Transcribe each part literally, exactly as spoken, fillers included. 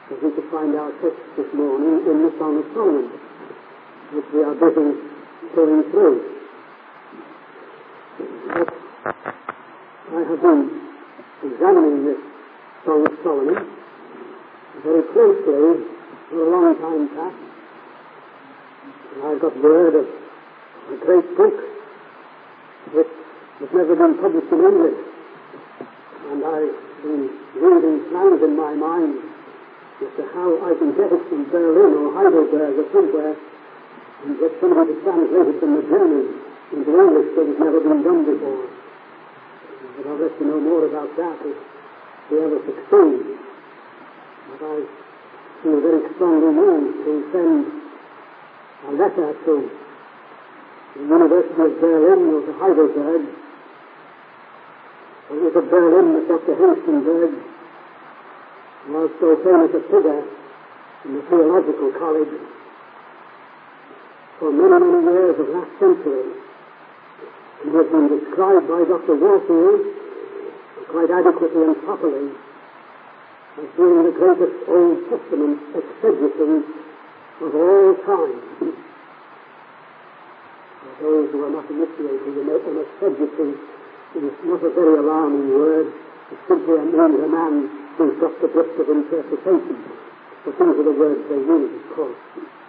that we could find our text this morning in the Song of Solomon, which we are busy going through. But I have been examining this Song of Solomon very closely for a long time past, and I've got word of a great book which has never been published in English, and I've been reading plans in my mind as to how I can get it from Berlin or Heidelberg or somewhere and get somebody to translate it from the German into English that has never been done before. But I'll let you know more about that if we ever succeed. But I feel very strongly moved to send a letter to the University of Berlin or to Heidelberg. It was at Berlin that Doctor Hengstenberg was so famous a figure in the theological college for many, many years of last century. He has been described by Doctor Warfield quite adequately and properly as being the greatest Old Testament exegesis of all time. For those who are not initiated in an exegesis, it is not a very alarming word. It simply means a man who's got the gift of interpretation. But these are the words they use, of course.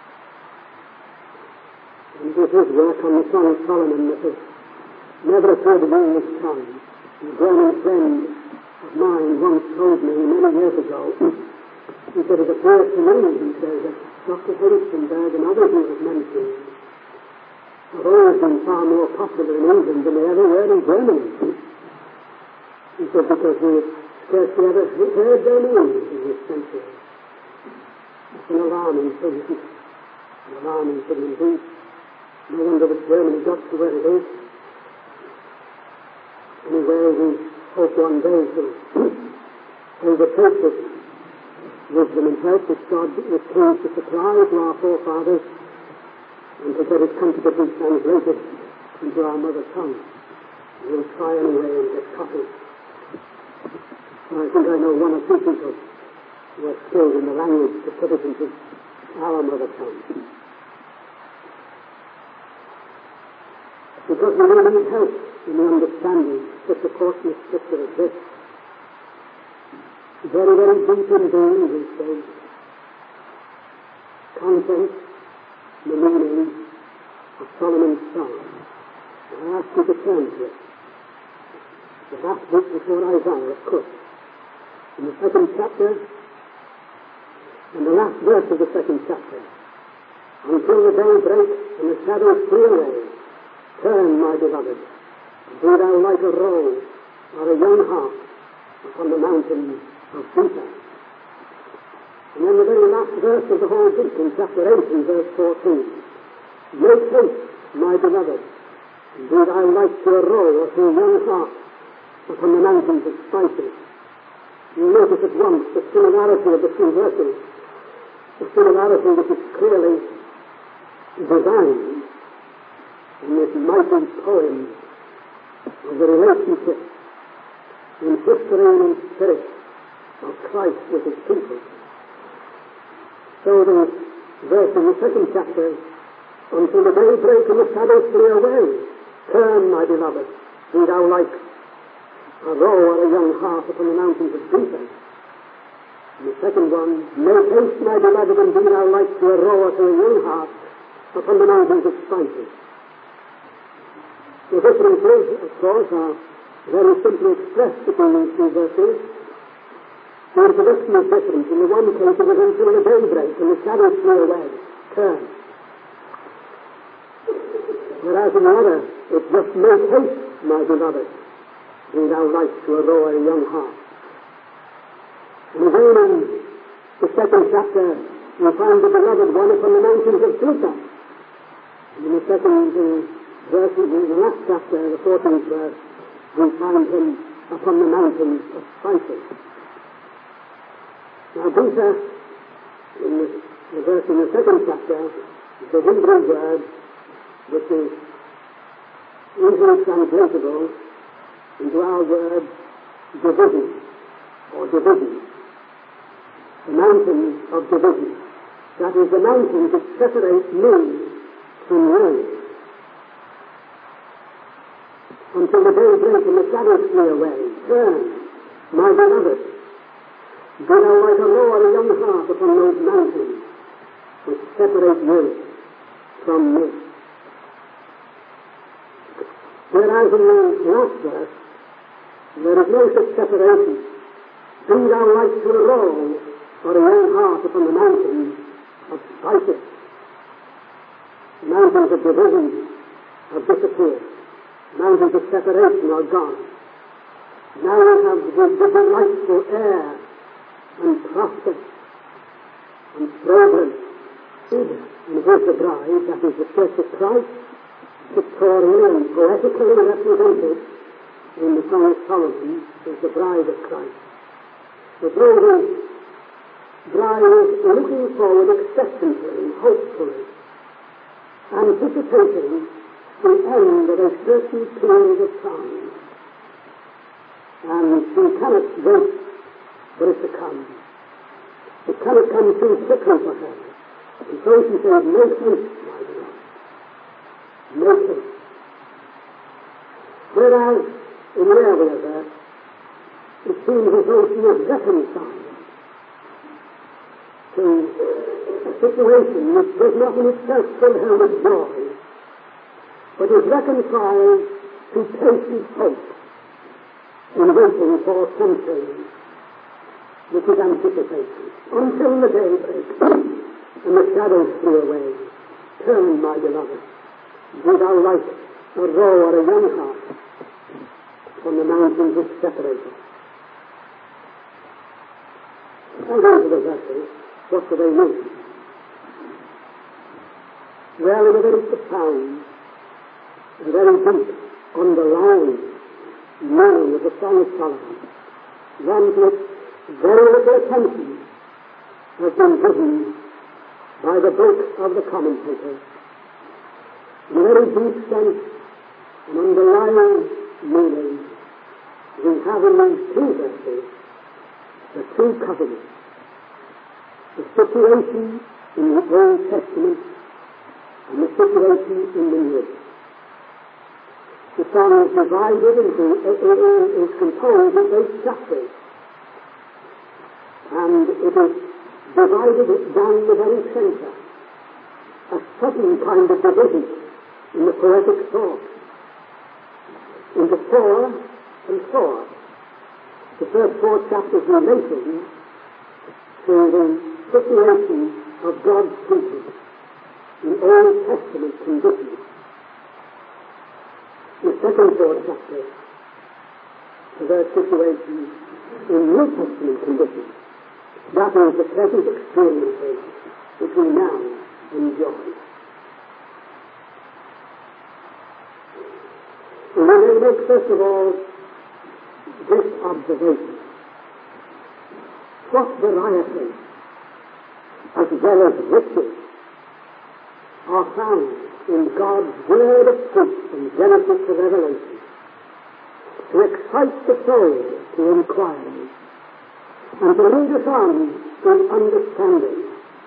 And it is his work on the Song of Solomon that has never occurred to me in this time. A German friend of mine once told me many years ago, he said, it appears to me, he says, that Doctor Hengstenberg and others who have mentioned have always been far more popular in England than they ever were in Germany. He said, because we have scarcely ever heard their names in this century. It's an alarming thing, isn't it? An alarming thing indeed. No wonder that Germany got to where it is. Anyway, we hope one day to overtake this wisdom and help which God was pleased to supply to our forefathers and to get it comfortably translated into our mother tongue. We'll try anyway and get copies. I think I know one or two people who are skilled in the language to put it into our mother tongue. Because we really need help in the understanding such a portion of Scripture as this. Very, very deep indeed, he says. Content, the meaning of Solomon's Song. I ask you to turn to it. The last book before Isaiah, of course. In the second chapter, and the last verse of the second chapter. Until the day breaks and the shadows flee away, turn, my beloved, and be thou like a roe or a young hart upon the mountain of Beta. And then the very last verse of the whole book in chapter eight and verse fourteen. Make haste, my beloved, and be thou like to a roe or to a young hart upon the mountains of spices. You'll notice at once the similarity of the two verses, the similarity which is clearly designed in this mighty poem of the relationship in history and in spirit of Christ with his people. So the verse in the second chapter, until the day break and the shadows flee away, turn, my beloved, be thou like a roe or a young hart upon the mountains of Beta. And the second one, make haste, my beloved, and be thou like to a roe or to a young hart upon the mountains of spices. The differences, of course, are very simply expressed between these two verses. The introduction is different. In the one case, it was until the day break and the shadows flee away. Turn. Whereas in the other, it's just make haste, my beloved, be thou like to a roe or a young hart. And again in the second chapter, we find the beloved one upon the mountains of Beta. And in the second uh, verse, in the last chapter, the fourteenth verse, we find him upon the mountains of spices. Now, Beta, in the, the verse in the second chapter, is the Hebrew word which is easily translatable into our word division, or division. the mountain of division. That is the mountain that separates me from you. Until the day break and the shadows flee away. Turn, my beloved. Be thou like a roe or a young hart upon those mountains which separate you from me. Whereas in the last verse, there is no such separation. Be thou like to a roe or a young hart upon the mountains of spices. The mountains of division have disappeared. Mountains of separation are gone. Now we have the, the delightful air and prospect and fragrance. And here's the bride, that is the Church of Christ, pictorially and poetically represented in the Song of Solomon as the bride of Christ. The bride is looking forward expectantly, hopefully, anticipating the end of a certain period of time. And she cannot wait for it to come. It cannot come too quickly for her. And so she says, make haste, my beloved. Make haste. Whereas, in the earlier verse, it seems as though she is reconciled to a situation which does not in itself fill her with joy, but is reconciled to patient hope in waiting for some change, which is anticipation, until the day breaks and the shadows flee away. Turn, my beloved, be thou like a roe or a young hart from the mountains which separate us. Now go to the verses. What do they mean? Well, in a very profound, a very deep, underlying meaning of the Song of Solomon, one to which very little attention has been given by the book of the commentators. In a very deep sense, an underlying meaning, we have in these two verses the two covenants, the situation in the Old Testament and the situation in the New. The song is divided into, is composed of eight chapters, and it is divided down the very center, a sudden kind of division in the poetic thought, into four and four. The first four chapters relating to the situation of God's people in Old Testament conditions. The second four chapters to their situation in New Testament conditions. That is the present experiences which we now enjoy. And we may make, first of all, this observation. What variety, as well as riches, are found in God's word of truth from Genesis to Revelation to excite the soul to inquiry and to lead us on in understanding.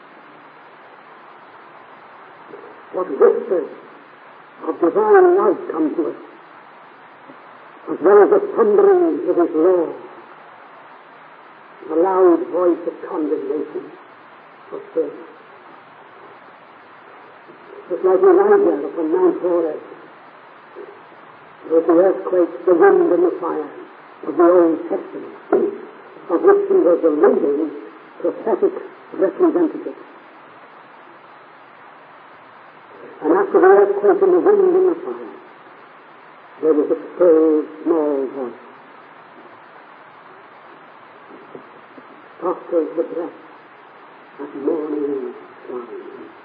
What whispers of divine love come to us, as well as the thunderings of his law, the loud voice of condemnation of sin. Just like Elijah upon Mount Horeb, with the earthquakes, the wind and the fire of the Old Testament, of which he was the leading prophetic representative. And after the earthquake and the wind and the fire, there was a still small voice. Soft as the breath at morning shine.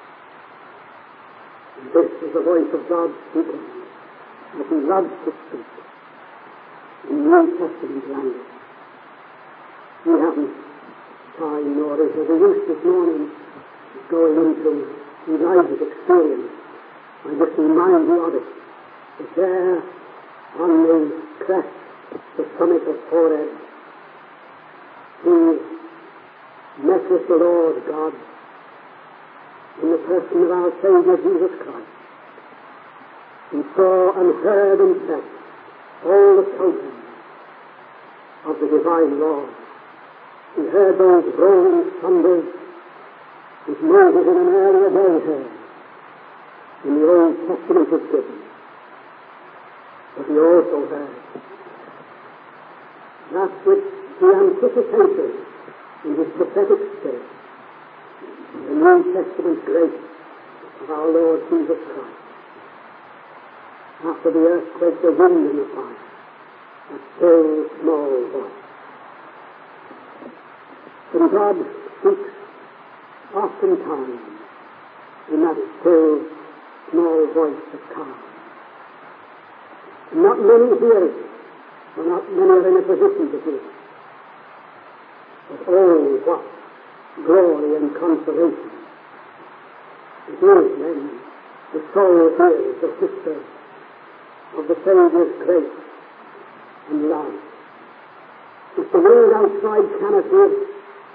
And this is the voice of God speaking, as he loves to speak in New Testament language. We haven't time, nor is there the use this morning going into Elijah's experience. I just remind you of it, that there on the crest, the summit of Horeb, he met with the Lord God in the person of our Saviour Jesus Christ, and saw and heard and felt all the tokens of the divine law. He heard those rolling thunders which Moses in an earlier day heard in the Old Testament was given. But he also heard that which he anticipated in his prophetic spirit, the New Testament grace of our Lord Jesus Christ. After the earthquake, the wind and the fire, a still small voice. And God speaks oftentimes in that still small voice of calm. Not many hear it, for not many are in a position to hear it. But oh, what glory and consolation it is when the soul hears the whisper of the Saviour's grace and love. If the world outside cannot hear it,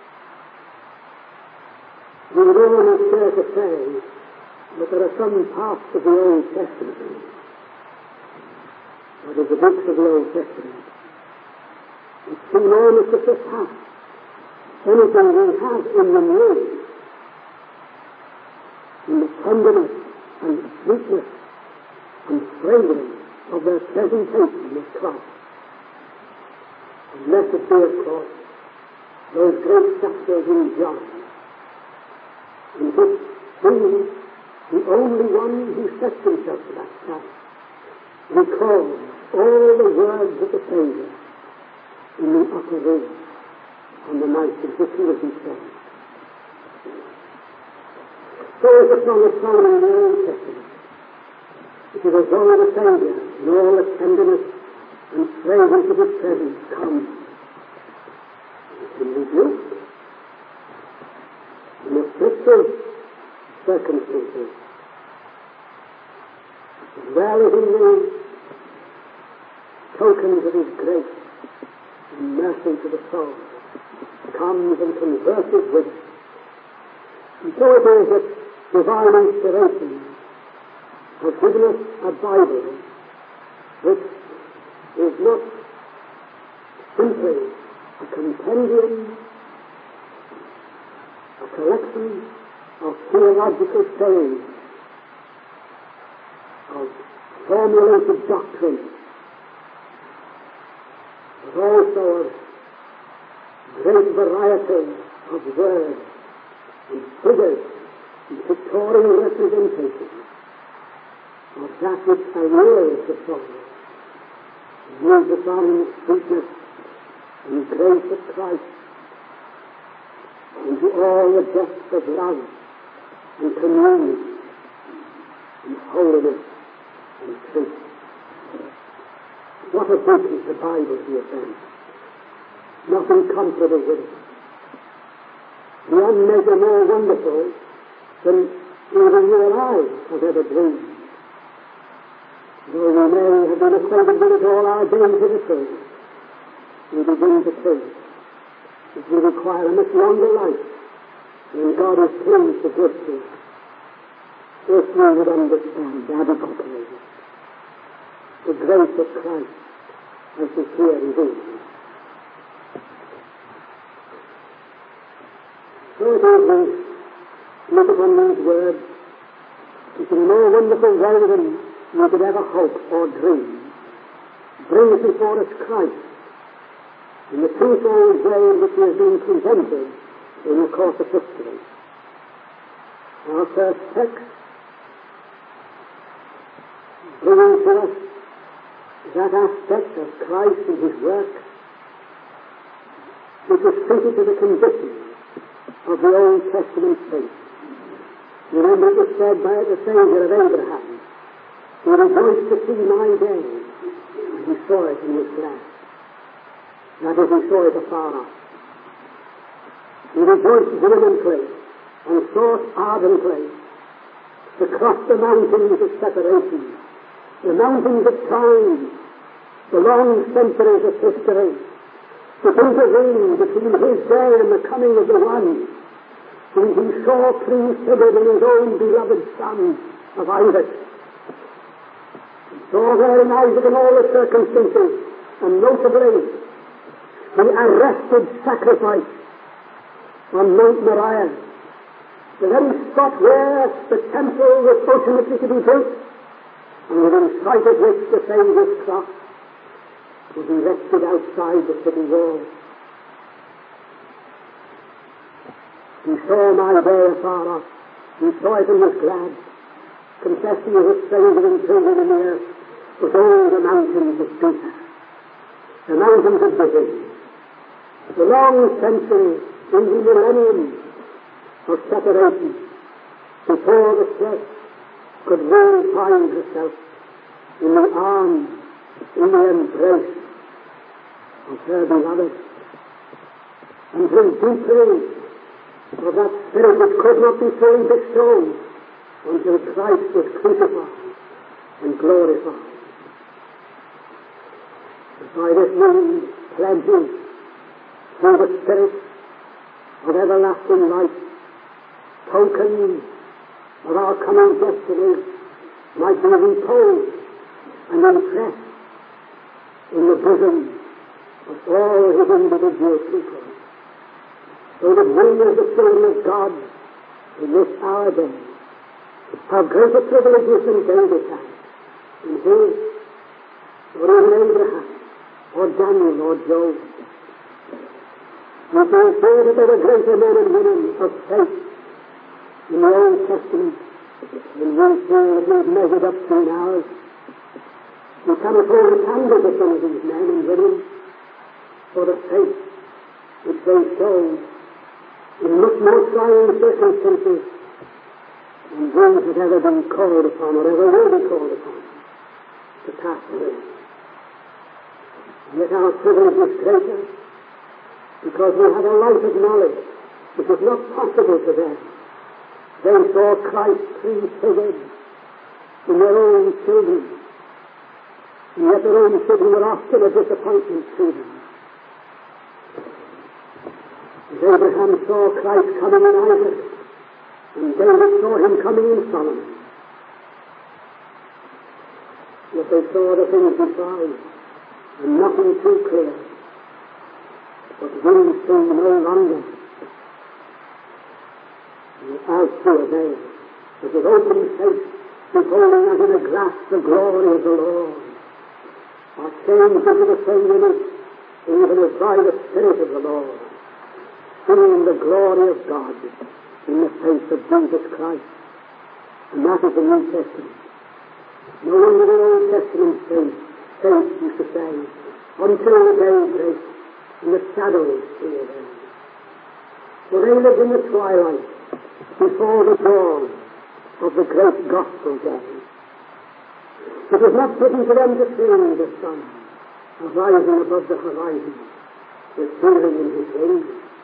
we would almost dare to say that there are some parts of the Old Testament, that is, the books of the Old Testament, which seem almost to surpass anything we have in the New, in the tenderness and sweetness and fragrance of their presentation of Christ. And blessed be, of course, those great chapters in John, in which he, the only one who sets himself to that task, recalls all the words of the Saviour in the upper room on the night in which he was betrayed. So is the Song of Solomon in the Old Testament. It is as though the Saviour, in all the tenderness and fragrance of his presence, comes in rebuke, in afflictive circumstances, as well as in the tokens of his grace and mercy to the soul, comes and converses with it. And so it is that divine inspiration has given us a Bible which is not simply a compendium, a collection of theological sayings, of formulated doctrine, but also of great variety of words and figures and pictorial representations of that which allures the soul, and moves us on in the sweetness and grace of Christ into all the depths of love and communion and holiness and truth. What a book is the Bible, dear friends. Nothing comparable with it. Beyond measure more wonderful than even you and I have ever dreamed. Though we may have been acquainted with it all our days hitherto, we begin to think it will require a much longer life when God is pleased to give to us, if we would understand adequately the grace of Christ as is here revealed. So it is we look upon these words, which in a more wonderful way than we could ever hope or dream, brings before us Christ in the twofold way in which he has been presented in the course of history. Our first text bringing to us that aspect of Christ and his work which is fitted to the condition of the Old Testament faith. Remember, it was said by the Saviour of Abraham, he rejoiced to see my day, and he saw it and was glad. That is, he saw it afar off. He rejoiced vehemently and sought ardently to cross the mountains of separation, the mountains of time, the long centuries of history, to intervene between his day and the coming of the one whom he saw prefigured in his own beloved son of Isaac. He saw there in Isaac in all the circumstances, and notably the arrested sacrifice on Mount Moriah, the very spot where the temple was ultimately to be built, and within sight of which the Saviour's cross was erected outside the city wall. He saw my day afar off. He saw it and was glad, confessing as a stranger and children in the earth, with all the mountains of Beta, the mountains of Bethel, the long centuries in the millennium of separation, before the church could really find herself in the arms, in the embrace of her beloved, and through deeply of that spirit which could not be fully bestowed until Christ was crucified and glorified. By this means, pledges through the Spirit of everlasting life, tokens of our coming destiny, might be reposed and impressed in the bosom of all his individual people, so that we as the children of God in this our day have greater privileges than David had in his, or even Abraham, or Daniel, or Job. We can say that there were greater men and women of faith in the Old Testament than we feel that we've measured up to in ours. We cannot hold a candle to some of these men and women for the faith which they showed in much more trying circumstances than those that ever been called upon or ever will be called upon to pass away. Yet our privilege is greater because we have a light of knowledge which is not possible to them. They saw Christ prefigured in their own children, and yet their own children were often a disappointment to them. As Abraham saw Christ coming in Isaac, and David saw him coming in Solomon, yet they saw the things beside, and nothing too clear, but we see no longer. And as through a veil, with his open face, beholding as in a glass the glory of the Lord, are changed into the same image, even as by the Spirit of the Lord, seeing the glory of God in the face of Jesus Christ. And that is the New Testament. No wonder the Old Testament saints, saints used to say, until the day breaks, and the shadows here there. For they lived in the twilight before the dawn of the great gospel day. It was not given to them to see the sun rising above the horizon with healing in his wings.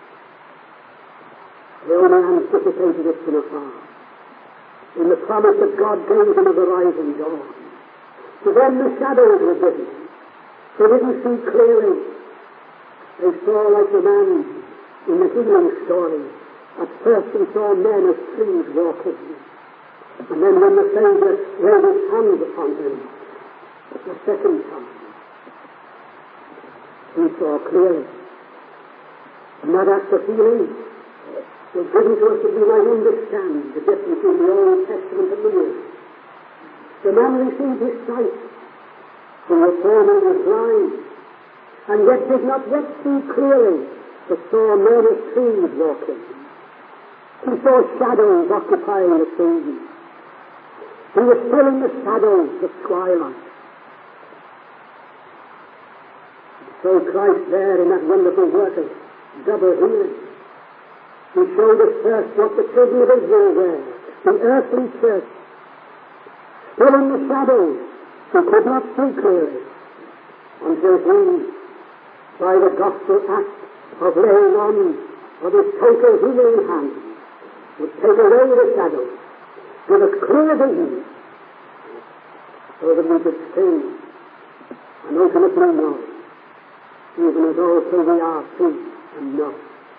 They only anticipated it from afar, in the promise that God gave them of the rising dawn. To them the shadows were given. They didn't see clearly. They saw like the man in the healing story. At first he saw men as trees walking. And then when the Saviour laid his hands upon him, the second time, he saw clearly. And that act of healing was given to us that we might understand the difference between the Old Testament and the New. The man received his sight, who was formerly was blind, and yet did not yet see clearly, but saw men as trees walking. He saw shadows occupying the trees. He was still in the shadows of twilight. So Christ there in that wonderful work of double healing, he showed us first what the children of Israel were, the earthly church, still in the shadows, who could not see clearly, until he, by the gospel act of laying on of his total healing hand, would take away the shadows, give us clear vision, so that we could see and ultimately know even as also we are see and know.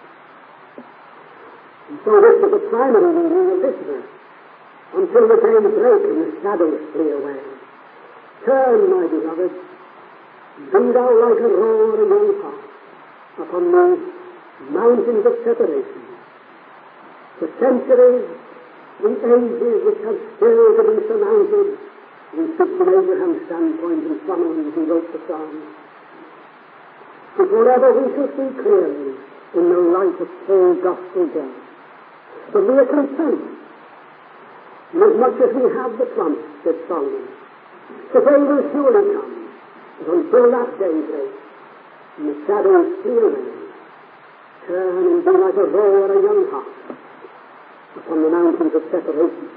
And so this is the primary meaning of this verse. Until the day break and the shadows flee away. Turn, my beloved, be thou like a roe or a young hart upon the mountains of separation. The centuries, the ages which have still to be surmounted, we speak from Abraham's standpoint and Solomon who wrote the Psalms. But forever we shall see clearly in the light of full gospel day. But we are content, inasmuch as we have the promise, said Solomon. The day will surely come, but until that day breaks, and the shadows flee away, turn and be like a roe or a young hart upon the mountains of separation.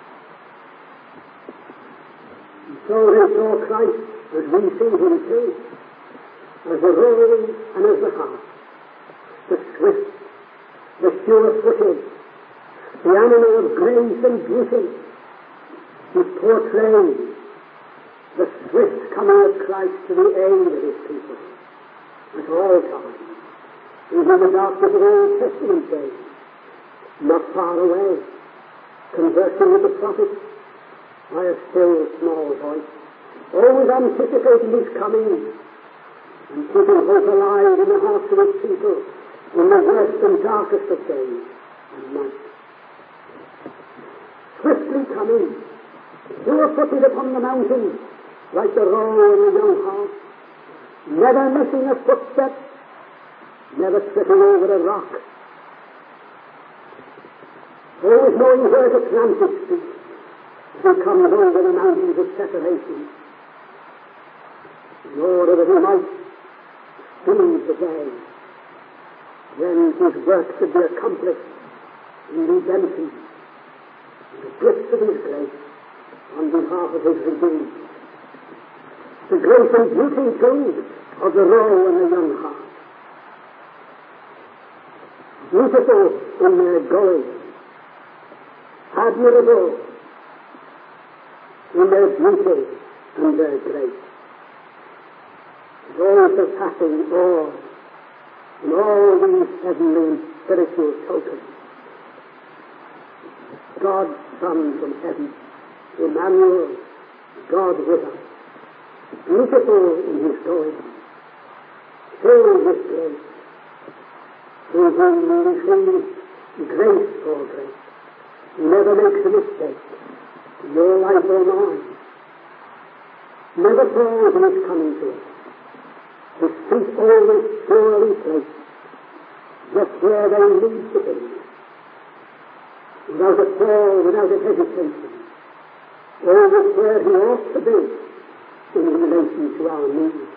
And so they saw Christ as we see him too, as the roe and as the hart, the swift, the sure-footed, the animal of grace and beauty, who portrays the swift coming of Christ to the aid of his people at all times, even in the darkness of Old Testament days, not far away, conversing with the prophets by a still small voice, always anticipating his coming and keeping hope alive in the hearts of his people in the worst and darkest of days and nights. Swiftly coming, sure-footed upon the mountains, like the roe and the young hart, never missing a footstep, never tripping over a rock, always knowing where to plant his feet as he comes over the mountains of separation, in order that he might speed the day when his work should be accomplished in redemption, and the gifts of his grace on behalf of his redeemed. The grace and beauty, too, of the roe and the young hart. Beautiful in their going, admirable in their beauty and their grace. All surpassing all in all these heavenly and spiritual tokens. God's Son from heaven, Emmanuel, God with us. Beautiful in his going, filled with grace, through whom we receive grace for grace. He never makes a mistake, in your life or mine. Never falls in his coming to us. His feet always surely placed, just where they need to be, without a fall, without a hesitation, always where he ought to be, in relation to our needs.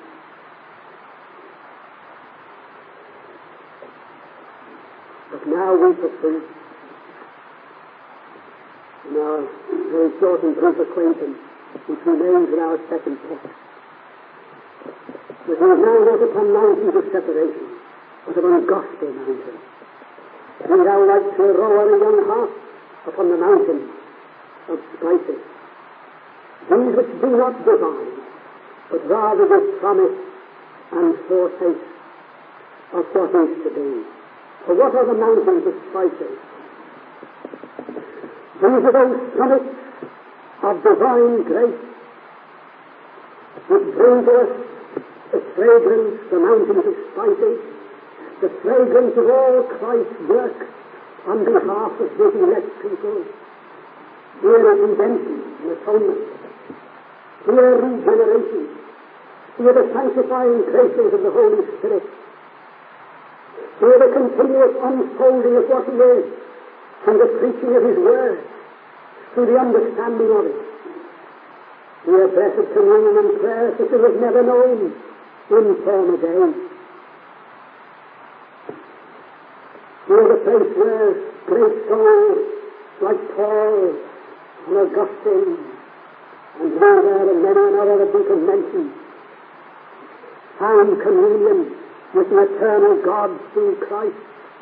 But now we proceed in our very short and brief acquaintance, which remains in our second text. But we have now not upon mountains of separation, but upon gospel mountains. We now like to row on a young hart upon the mountains of spices. These which do not divine, but rather with promise and foretaste of what is to be. For what are the mountains of spices? These are those summits of divine grace which bring to us the fragrance, the mountains of spices, the fragrance of all Christ's work on behalf of his elect people. Here is redemption and atonement. Here regeneration. Here the sanctifying graces of the Holy Spirit. Here the continuous unfolding of what he is through the preaching of his word, through the understanding of it. Here blessed communion and prayer such as was never known in former days. Here the place where great souls like Paul and Augustine and Luther and many another that we can mention found communion with the eternal God through Christ.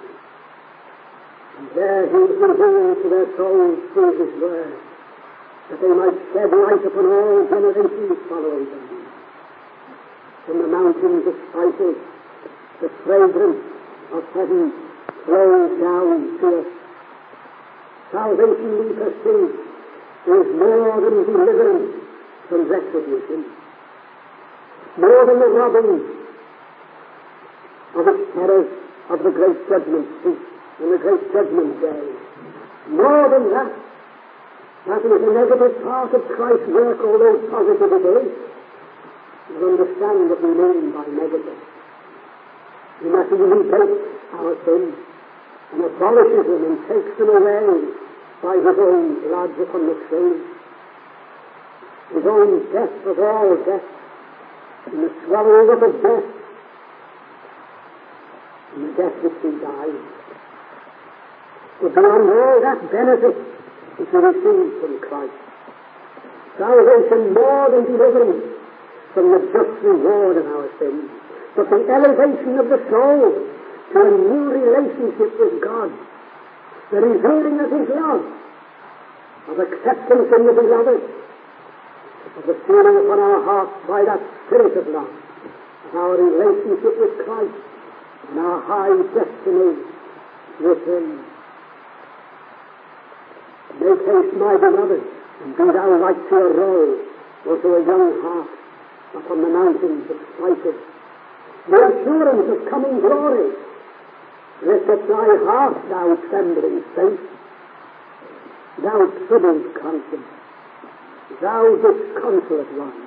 And there he was revealed to their souls through his word, that they might shed light upon all generations following them. from the mountains of spices, the fragrance of heaven flows down to us. Salvation, we perceive, is more than deliverance from retribution, more than the robbing of its terrors of the great judgment seat and the great judgment day. More than that, that is a negative part of Christ's work, although positive it is. You understand what we mean by negative. In that he rebates our sins and abolishes them and takes them away by his own blood upon the tree. His own death of all death, and the swallowing up of death, and the death which he died. But beyond all that benefit which we receive from Christ, salvation more than deliverance from the just reward of our sins, but the elevation of the soul to a new relationship with God, the revealing of his love, of acceptance in the beloved, of the feeling upon our hearts by that spirit of love, of our relationship with Christ and our high destiny with him. Make haste, my beloved, and be thou like to a roe or to a young hart upon the mountains of spices. The assurance of coming glory. Lift up thy heart, thou trembling saint, thou troubled conscience, thou disconsolate one,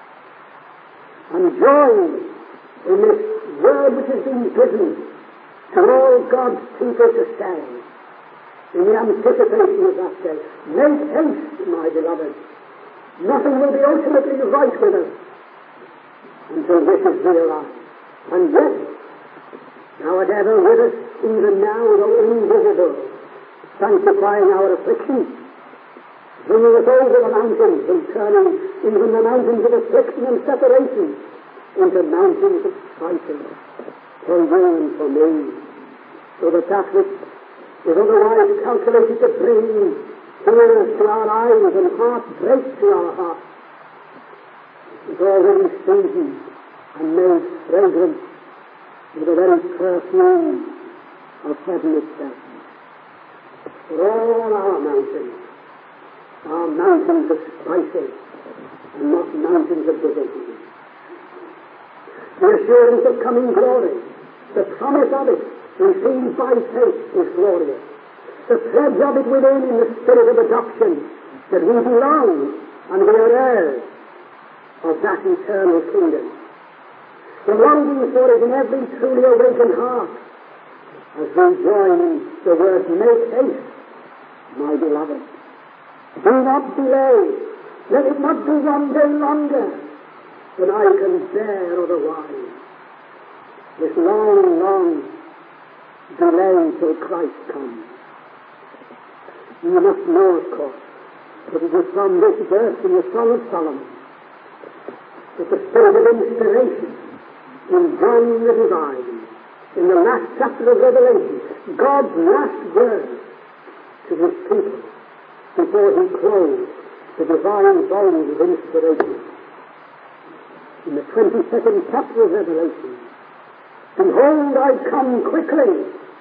and join in this word which has been given to all God's people to say, in the anticipation of that day. Make haste, my beloved. Nothing will be ultimately right with us until this is realized. And yet, thou art ever with us, even now, though invisible, sanctifying our afflictions, bringing us over the mountains and turning even the mountains of affliction and separation into mountains of spices for you and for me, so that that which is otherwise calculated to bring tears to our eyes and heartbreak to our hearts is already seasoned and made fragrant with the very perfume of heaven itself. For all our mountains are mountains of spices and not mountains of division. The assurance of coming glory, the promise of it, received by faith, is glorious. The pledge of it within in the spirit of adoption, that we belong and we are heirs of that eternal kingdom. The longing for it in every truly awakened heart, as we join in the word, make haste, my beloved. Do not delay. Let it not be one day longer than I can bear otherwise. This long, long delay till Christ comes. You must know, of course, that it is from this verse in the Song of Solomon that the spirit of inspiration in John the Divine, in the last chapter of Revelation, God's last word to his people before he closed the divine volume of inspiration. In the twenty-second chapter of Revelation, behold, I come quickly,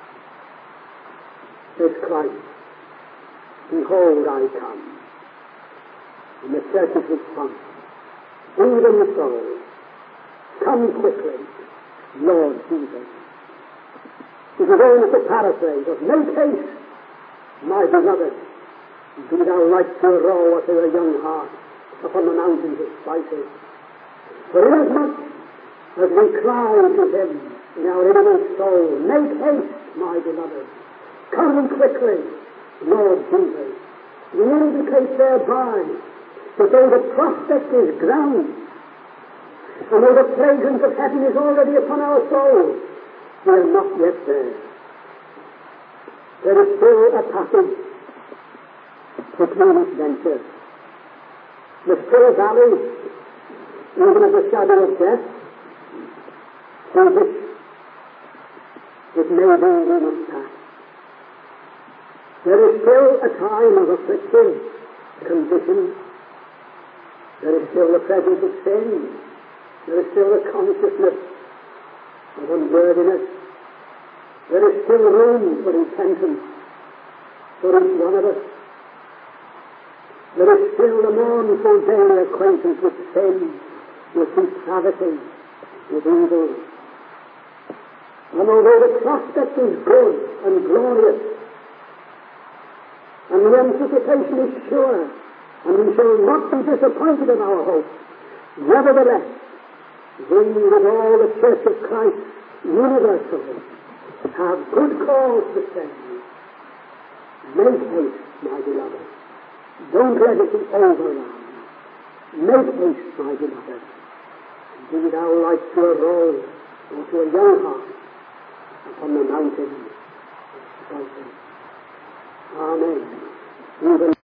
says Christ. Behold, I come. And the church's response, even so, come quickly, Lord Jesus. It is almost a paraphrase of, make haste, my beloved, be thou like to a roe or to a young hart upon the mountains of spices. For inasmuch as we cry to him in our innermost soul, make haste, my beloved, come quickly, Lord Jesus. We indicate thereby that though the prospect is grand, and though the fragrance of heaven is already upon our souls, we are not yet there. There is still a passage between adventures. There's still a valley, even of the shadow of death, through which it may be we must pass. There is still a time of affliction, condition. There is still the presence of sin, There is still a consciousness of unworthiness. There is still room for repentance for each one of us. There is still a mournful daily acquaintance with sin, with depravity, with evil. And although the prospect is good and glorious, and the anticipation is sure, and we shall not be disappointed in our hope, nevertheless, we with all the Church of Christ universally have good cause to say, make haste, my beloved. Don't let it be overrun. Make haste, my beloved. Be thou like to a rose or to a young hart upon the mountain. Amen. Even